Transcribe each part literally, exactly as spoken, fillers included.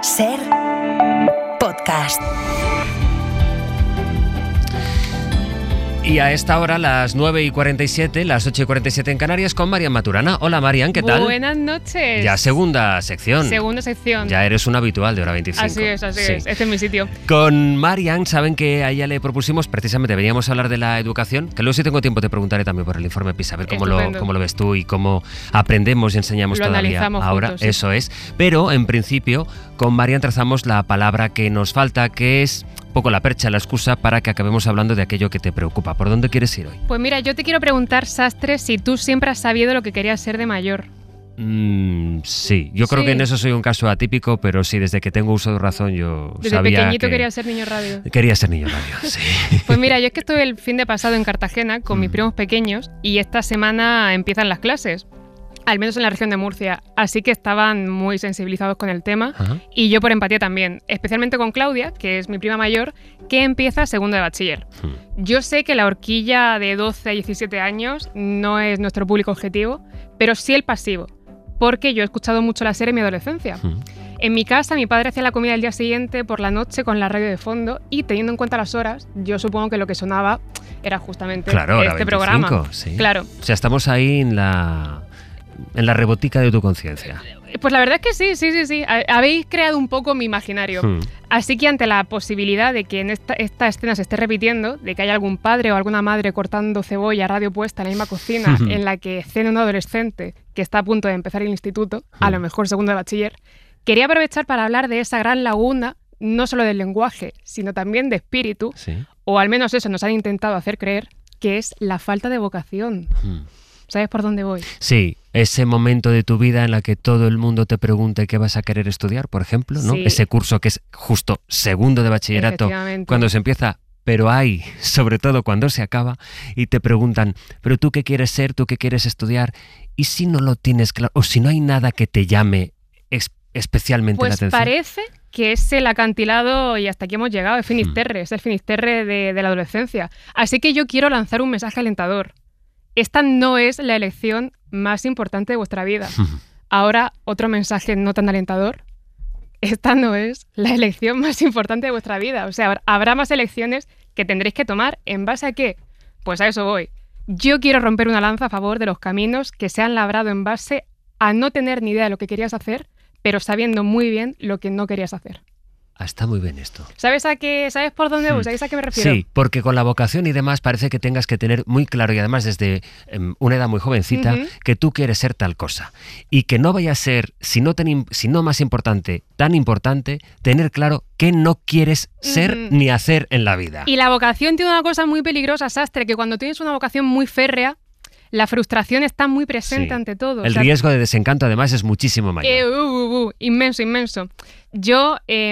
Ser podcast. Y a esta hora, las nueve y cuarenta y siete, las ocho y cuarenta y siete en Canarias, con Marian Maturana. Hola, Marian, ¿qué tal? Buenas noches. Ya segunda sección. Segunda sección. Ya eres un habitual de Hora veinticinco. Así es, así sí. es. Este es mi sitio. Con Marian, saben que a ella le propusimos, precisamente, veníamos a hablar de la educación, que luego si tengo tiempo te preguntaré también por el informe PISA, a ver cómo lo, cómo lo ves tú y cómo aprendemos y enseñamos lo todavía ahora. Juntos, sí. Eso es. Pero, en principio, con Marian trazamos la palabra que nos falta, que es un poco la percha, la excusa para que acabemos hablando de aquello que te preocupa. ¿Por dónde quieres ir hoy? Pues mira, yo te quiero preguntar, Sastre, si tú siempre has sabido lo que querías ser de mayor. Mm, sí, yo creo sí. que en eso soy un caso atípico, pero sí, desde que tengo uso de razón yo desde sabía pequeñito que querías ser niño radio. Quería ser niño radio, sí. Pues mira, yo es que estuve el fin de pasado en Cartagena con mm. mis primos pequeños y esta semana empiezan las clases. Al menos en la región de Murcia, así que estaban muy sensibilizados con el tema. Ajá. Y yo por empatía también, especialmente con Claudia, que es mi prima mayor, que empieza segundo de bachiller. Hmm. Yo sé que la horquilla de doce a diecisiete años no es nuestro público objetivo, pero sí el pasivo, porque yo he escuchado mucho la serie en mi adolescencia. Hmm. En mi casa, mi padre hacía la comida el día siguiente por la noche con la radio de fondo y teniendo en cuenta las horas, yo supongo que lo que sonaba era justamente claro, este veinticinco, programa. Sí. Claro. O sea, estamos ahí en la... en la rebotica de tu conciencia. Pues la verdad es que sí, sí, sí, sí. Habéis creado un poco mi imaginario. Hmm. Así que ante la posibilidad de que en esta, esta escena se esté repitiendo, de que haya algún padre o alguna madre cortando cebolla, radio puesta en la misma cocina, hmm. en la que cena un adolescente que está a punto de empezar el instituto, hmm. a lo mejor segundo de bachiller, quería aprovechar para hablar de esa gran laguna, no solo del lenguaje, sino también de espíritu, sí. o al menos eso nos han intentado hacer creer, que es la falta de vocación. Hmm. ¿Sabes por dónde voy? Sí, ese momento de tu vida en la que todo el mundo te pregunta qué vas a querer estudiar, por ejemplo, ¿no? Sí. Ese curso que es justo segundo de bachillerato, cuando se empieza, pero hay, sobre todo cuando se acaba, y te preguntan, ¿pero tú qué quieres ser? ¿Tú qué quieres estudiar? Y si no lo tienes claro, o si no hay nada que te llame es, especialmente pues la atención. Pues parece que es el acantilado y hasta aquí hemos llegado, es Finisterre, hmm. es el Finisterre de, de la adolescencia. Así que yo quiero lanzar un mensaje alentador. Esta no es la elección más importante de vuestra vida. Ahora, otro mensaje no tan alentador. Esta no es la elección más importante de vuestra vida. O sea, habrá más elecciones que tendréis que tomar. ¿En base a qué? Pues a eso voy. Yo quiero romper una lanza a favor de los caminos que se han labrado en base a no tener ni idea de lo que querías hacer, pero sabiendo muy bien lo que no querías hacer. Ah, está muy bien esto. ¿Sabes a qué, ¿sabes por dónde voy? ¿Sabes a qué me refiero? Sí, porque con la vocación y demás parece que tengas que tener muy claro, y además desde um, una edad muy jovencita, uh-huh. que tú quieres ser tal cosa. Y que no vaya a ser, si no, ten, si no más importante, tan importante, tener claro qué no quieres ser uh-huh. ni hacer en la vida. Y la vocación tiene una cosa muy peligrosa, Sastre, que cuando tienes una vocación muy férrea, la frustración está muy presente sí. ante todo. El o sea, riesgo de desencanto, además, es muchísimo mayor. Eh, uh, uh, uh, inmenso, inmenso. Yo,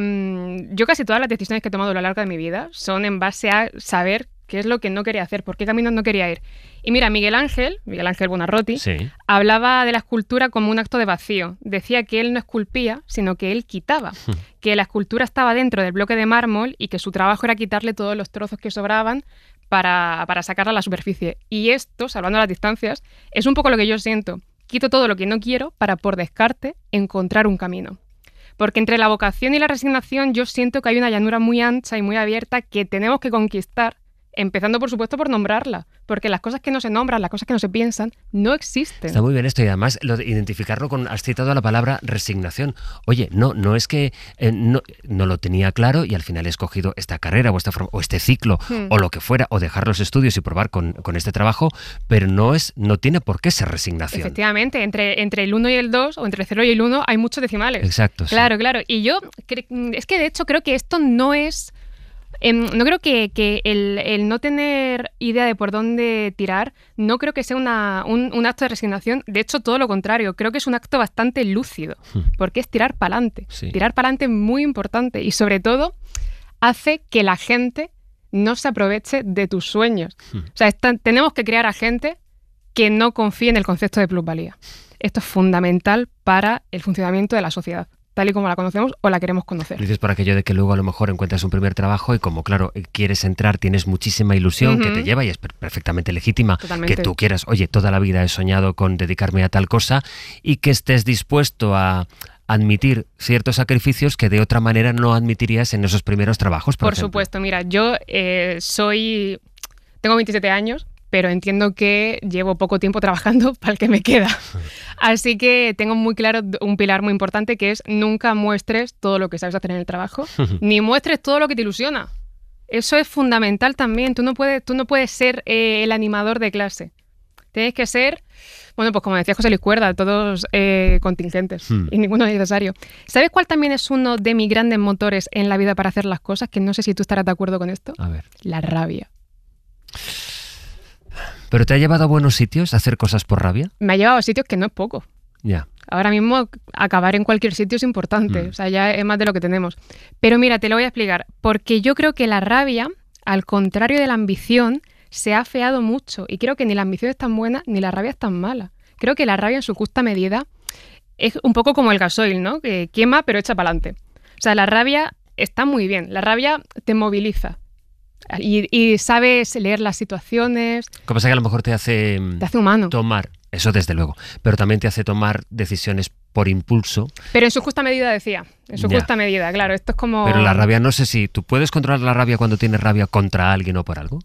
eh, yo casi todas las decisiones que he tomado a lo largo de mi vida son en base a saber qué es lo que no quería hacer, por qué caminos no quería ir. Y mira, Miguel Ángel, Miguel Ángel Buonarroti, sí. hablaba de la escultura como un acto de vacío. Decía que él no esculpía, sino que él quitaba. Que la escultura estaba dentro del bloque de mármol y que su trabajo era quitarle todos los trozos que sobraban para, para sacarla a la superficie. Y esto, salvando las distancias, es un poco lo que yo siento. Quito todo lo que no quiero para, por descarte, encontrar un camino. Porque entre la vocación y la resignación yo siento que hay una llanura muy ancha y muy abierta que tenemos que conquistar, empezando por supuesto por nombrarla, porque las cosas que no se nombran, las cosas que no se piensan, no existen. Está muy bien esto y además lo de identificarlo con, has citado la palabra resignación. Oye, no, no es que eh, no, no lo tenía claro y al final he escogido esta carrera o, esta forma, o este ciclo hmm. o lo que fuera, o dejar los estudios y probar con, con este trabajo, pero no es, no tiene por qué ser resignación. Efectivamente, entre, entre el uno y el dos o entre el cero y el uno hay muchos decimales. Exacto. Claro, sí. claro. Y yo, es que de hecho creo que esto no es... Eh, no creo que, que el, el no tener idea de por dónde tirar, no creo que sea una, un, un acto de resignación. De hecho, todo lo contrario. Creo que es un acto bastante lúcido, hmm. porque es tirar para adelante. Sí. Tirar para adelante es muy importante y, sobre todo, hace que la gente no se aproveche de tus sueños. Hmm. O sea, está, tenemos que crear a gente que no confíe en el concepto de plusvalía. Esto es fundamental para el funcionamiento de la sociedad, tal y como la conocemos o la queremos conocer. Dices por aquello de que luego a lo mejor encuentras un primer trabajo y como, claro, quieres entrar, tienes muchísima ilusión uh-huh. que te lleva y es perfectamente legítima. Totalmente. Que tú quieras, oye, toda la vida he soñado con dedicarme a tal cosa y que estés dispuesto a, admitir ciertos sacrificios que de otra manera no admitirías en esos primeros trabajos, por, Por ejemplo. supuesto, mira, yo eh, soy... Tengo veintisiete años, pero entiendo que llevo poco tiempo trabajando para el que me queda. Así que tengo muy claro un pilar muy importante, que es nunca muestres todo lo que sabes hacer en el trabajo, ni muestres todo lo que te ilusiona. Eso es fundamental también. Tú no puedes, tú no puedes ser eh, el animador de clase. Tienes que ser, bueno, pues como decía José Luis Cuerda, todos eh, contingentes hmm. y ninguno necesario. ¿Sabes cuál también es uno de mis grandes motores en la vida para hacer las cosas? Que no sé si tú estarás de acuerdo con esto. A ver. La rabia. ¿Pero te ha llevado a buenos sitios a hacer cosas por rabia? Me ha llevado a sitios que no es poco. Ya. Ahora mismo acabar en cualquier sitio es importante, mm. o sea, ya es más de lo que tenemos. Pero mira, te lo voy a explicar, porque yo creo que la rabia, al contrario de la ambición, se ha afeado mucho y creo que ni la ambición es tan buena ni la rabia es tan mala. Creo que la rabia en su justa medida es un poco como el gasoil, ¿no? Que quema pero echa para adelante. O sea, la rabia está muy bien, la rabia te moviliza. Y, y sabes leer las situaciones. Lo que pasa es que a lo mejor te hace, te hace humano. Tomar, eso desde luego, pero también te hace tomar decisiones por impulso. Pero en su justa medida, decía. En su ya. justa medida, claro. Esto es como... Pero la rabia, no sé si... ¿Tú puedes controlar la rabia cuando tienes rabia contra alguien o por algo?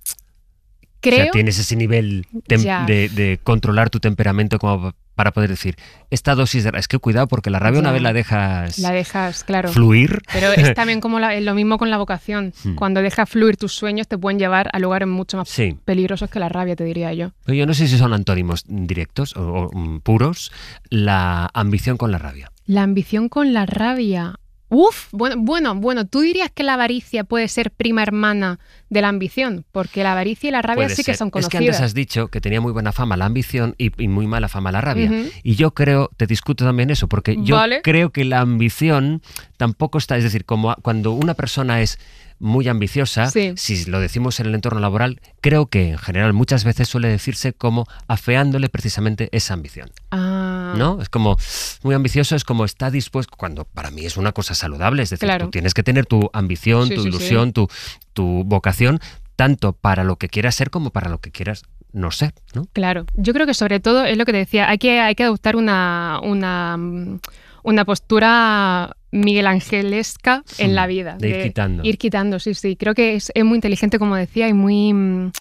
Creo... O sea, ¿tienes ese nivel de, de, de controlar tu temperamento como para poder decir, esta dosis de... Es que cuidado, porque la rabia ya. una vez la dejas... La dejas, claro. Fluir. Pero es también como la, lo mismo con la vocación. Hmm. Cuando dejas fluir tus sueños te pueden llevar a lugares mucho más sí. peligrosos que la rabia, te diría yo. Pero yo no sé si son antónimos directos o, o um, puros, la ambición con la rabia. La ambición con la rabia... Uf, bueno, bueno, bueno, ¿tú dirías que la avaricia puede ser prima hermana de la ambición? Porque la avaricia y la rabia puede sí ser. que son conocidas. Es que antes has dicho que tenía muy buena fama la ambición y, y muy mala fama la rabia. Uh-huh. Y yo creo, te discuto también eso, porque yo vale. creo que la ambición tampoco está, es decir, como cuando una persona es muy ambiciosa, sí. si lo decimos en el entorno laboral, creo que en general muchas veces suele decirse como afeándole precisamente esa ambición. Ah. ¿No? Es como muy ambicioso, es como está dispuesto, cuando para mí es una cosa saludable, es decir, claro. tú tienes que tener tu ambición, sí, tu sí, ilusión, sí. Tu, tu vocación, tanto para lo que quieras ser como para lo que quieras no ser, ¿no? Claro, yo creo que sobre todo es lo que te decía, hay que, hay que adoptar una, una, una postura Miguel Angelesca en la vida. De ir de quitando. Ir quitando, sí, sí. Creo que es, es muy inteligente, como decía, y muy...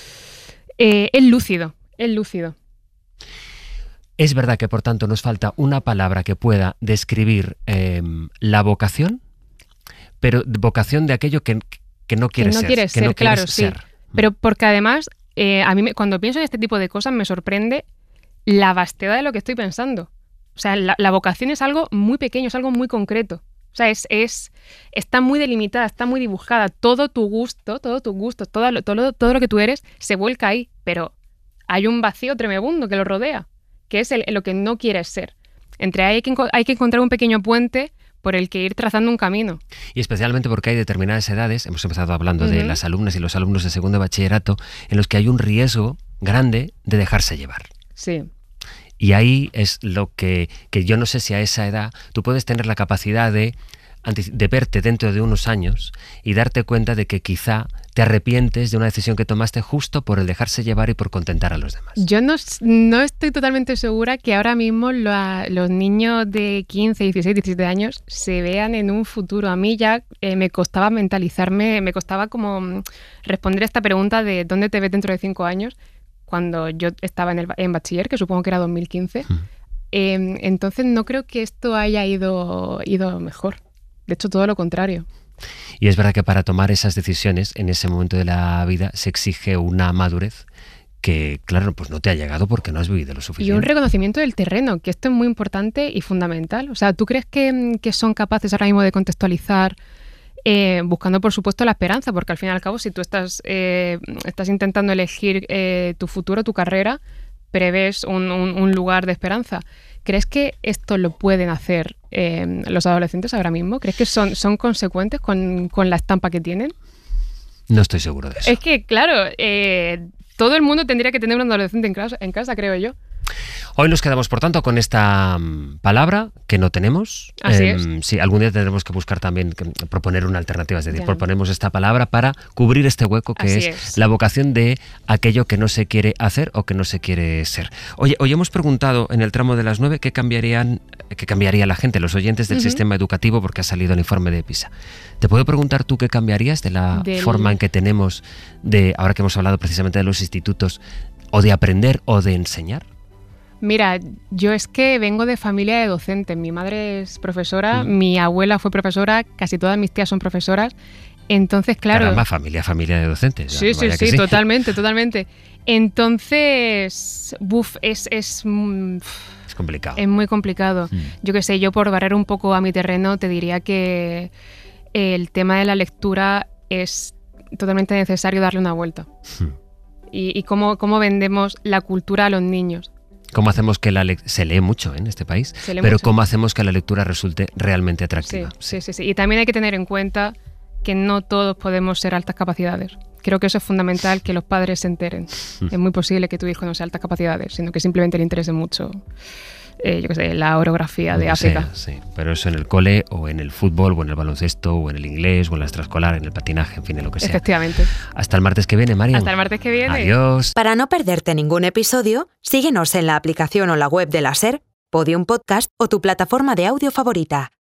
Eh, es lúcido, es lúcido. Es verdad que, por tanto, nos falta una palabra que pueda describir eh, la vocación, pero vocación de aquello que, que no quieres que no ser. Quieres que ser no claro, quieres sí. ser. Pero porque además, eh, a mí me, cuando pienso en este tipo de cosas me sorprende la vastedad de lo que estoy pensando. O sea, la, la vocación es algo muy pequeño, es algo muy concreto. O sea, es, es, está muy delimitada, está muy dibujada. Todo tu gusto, todo tu gusto, todo lo, todo, todo lo que tú eres se vuelca ahí. Pero hay un vacío tremebundo que lo rodea, que es el, lo que no quieres ser. Entre ahí hay que, hay que encontrar un pequeño puente por el que ir trazando un camino. Y especialmente porque hay determinadas edades, hemos empezado hablando uh-huh. de las alumnas y los alumnos de segundo de bachillerato, en los que hay un riesgo grande de dejarse llevar. Sí. Y ahí es lo que, que yo no sé si a esa edad tú puedes tener la capacidad de, de verte dentro de unos años y darte cuenta de que quizá te arrepientes de una decisión que tomaste justo por el dejarse llevar y por contentar a los demás. Yo no, no estoy totalmente segura que ahora mismo lo, los niños de quince, dieciséis, diecisiete años se vean en un futuro. A mí ya eh, me costaba mentalizarme, me costaba como responder a esta pregunta de ¿dónde te ves dentro de cinco años? Cuando yo estaba en, el, en bachiller, que supongo que era dos mil quince. Uh-huh. Eh, entonces no creo que esto haya ido, ido mejor. De hecho, todo lo contrario. Y es verdad que para tomar esas decisiones en ese momento de la vida se exige una madurez que, claro, pues no te ha llegado porque no has vivido lo suficiente. Y un reconocimiento del terreno, que esto es muy importante y fundamental. O sea, ¿tú crees que, que son capaces ahora mismo de contextualizar Eh, buscando, por supuesto, la esperanza? Porque al fin y al cabo, si tú estás, eh, estás intentando elegir eh, tu futuro, tu carrera, prevés un, un, un lugar de esperanza. ¿Crees que esto lo pueden hacer eh, los adolescentes ahora mismo? ¿Crees que son, son consecuentes con, con la estampa que tienen? No estoy seguro de eso. Es que, claro, eh, todo el mundo tendría que tener un adolescente en casa, en casa, creo yo. Hoy nos quedamos, por tanto, con esta um, palabra que no tenemos. Así eh, es. Sí, algún día tendremos que buscar también, que, proponer una alternativa, es decir, Ya. proponemos esta palabra para cubrir este hueco que Así es, es. la vocación de aquello que no se quiere hacer o que no se quiere ser. Oye, hoy hemos preguntado en el tramo de las nueve qué cambiarían, qué cambiaría la gente, los oyentes del Ujú. sistema educativo, porque ha salido el informe de PISA. ¿Te puedo preguntar tú qué cambiarías de la Del- forma en que tenemos de, ahora que hemos hablado precisamente de los institutos, o de aprender o de enseñar? Mira, yo es que vengo de familia de docentes. Mi madre es profesora, Mm. mi abuela fue profesora, casi todas mis tías son profesoras. Entonces, claro... Caramba, familia, familia de docentes. Sí, sí, Vaya que sí, totalmente, totalmente. Entonces, buf, es, es, mm, Es complicado. es muy complicado. Mm. Yo qué sé, yo por barrer un poco a mi terreno te diría que el tema de la lectura es totalmente necesario darle una vuelta. Mm. Y, y cómo, cómo vendemos la cultura a los niños. ¿Cómo hacemos que la lec- se lee mucho, ¿eh? En este país? Se lee Pero mucho. ¿cómo hacemos que la lectura resulte realmente Sí, atractiva? sí, sí, sí. Y también hay que tener en cuenta que no todos podemos ser altas capacidades. Creo que eso es fundamental, que los padres se enteren. Mm. Es muy posible que tu hijo no sea altas capacidades, sino que simplemente le interese mucho, eh, yo qué sé, la orografía de Lo que África. sea, sí. Pero eso en el cole, o en el fútbol, o en el baloncesto, o en el inglés, o en la extraescolar, en el patinaje, en fin, en lo que sea. Efectivamente. Hasta el martes que viene, Marian. Hasta el martes que viene. Adiós. Para no perderte ningún episodio, síguenos en la aplicación o la web de la SER, Podium Podcast o tu plataforma de audio favorita.